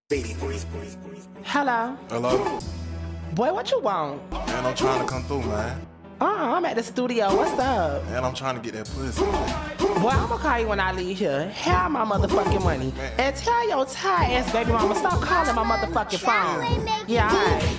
Hello? Hello? Boy, what you want? Man, I'm trying to come through, man. I'm at the studio. What's up? Man, I'm trying to get that pussy, man. Boy, I'm gonna call you when I leave here. Have my motherfucking money. Man. And tell your tired ass baby mama, stop calling my motherfucking phone. Yeah, alright.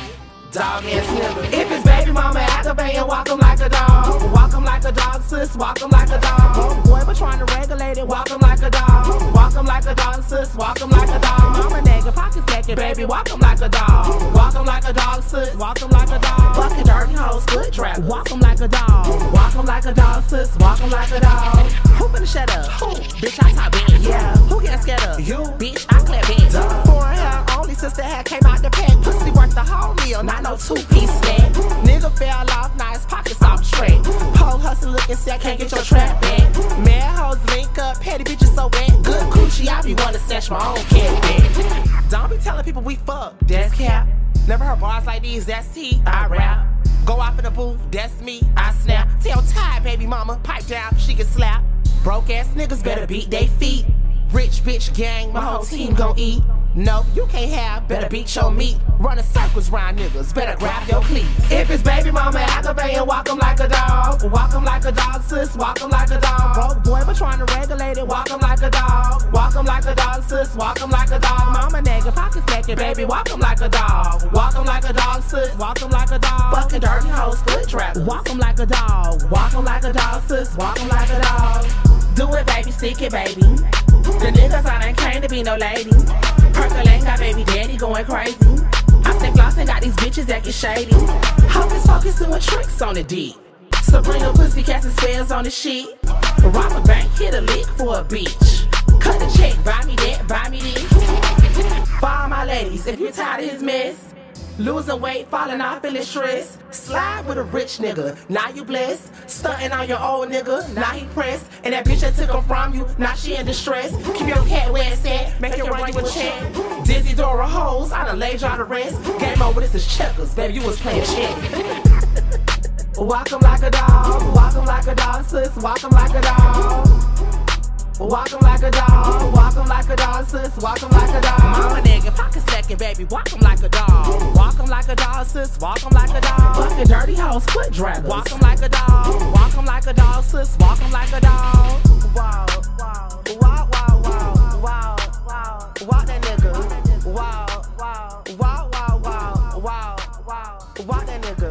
Dog ass nigga. If it's baby mama activating, walk him like a dog. Walk him like a dog, sis, walk him like a dog. Boy, but trying to regulate it, walk him like a dog. Walk him like a dog, sis, walk him like a dog. Mama nigga, pocket second, baby, walk him like a dog. Walk him like a dog, sis, walk him like a dog. Fucking dirty hoes, foot trap, walk him like a dog. Walk him like a dog, sis, walk him like a dog. Who finna shut up? Who? Bitch, I top bitch. Yeah. Who getting scared of? You. Bitch, I clap bitch. Foreign hair, only sister hair came out the pack. Pussy worth the whole meal, not no two-piece snack. Nigga fell off, now his pockets off track. Pole hustle looking sick, can't get your trap back. Mad hoes link up, petty bitches so wet. Good coochie, I be wanna snatch my own cat back. Don't be telling people we fuck, that's cap. Never heard bars like these, that's T, I rap. Go off in the booth, that's me, I snap. Tell tired baby mama, pipe down, she can slap. Broke ass niggas better beat they feet. Rich bitch gang, my whole team gon' eat. No, you can't have, better beat your meat. Running circles round niggas, better grab your cleats. If it's baby mama aggravating, walk him like a dog. Walk him like a dog, sis, walk him like a dog. Broke boy, but trying to regulate it, walk him like a dog. Walk him like a dog, sis, walk him like a dog. Mama nigga, pocket second, baby, walk him like a dog. Walk him like a dog, sis, walk him like a dog. Fucking dirty hoes, foot trap, walk him like a dog. Walk him like a dog, sis, walk him like a dog. Do it, baby, stick it, baby. The niggas I ain't came to be no lady. Percolating, got baby daddy going crazy. I stay flossing, got these bitches acting shady. Hocus pocus doing tricks on the D. Sabrina pussy casting spells on the sheet. Rob a bank, hit a lick for a beach. Cut the check, buy me that, buy me this. For all my ladies, if you're tired of his mess, losing weight, falling off, feeling stressed. Slide with a rich nigga, now you blessed. Stunting on your old nigga, now he pressed. And that bitch that took him from you, now she in distress. Keep your cat where it's at, make it run you a check. Dizzy Dora hoes, I done laid y'all to rest. Game over, this is checkers, baby, you was playing chess. Walk him like a dog, walk him like a dog, sis, walk him like a dog. Walk him like a dog, walk him like a dog, sis, walk him like a dog. Mama nigga, pocket second, baby, walk him like a dog. Walk him like a dog, sis, walk him like a dog. Fucking dirty hoes, foot draggers. Walk him like a dog, walk him like a dog, sis, walk him like a dog. Wow, wow, wow, wow, wow, wow, wow. Walk that nigga. Wow, wow, wow, wow, wow, wow, wow. Walk that nigga.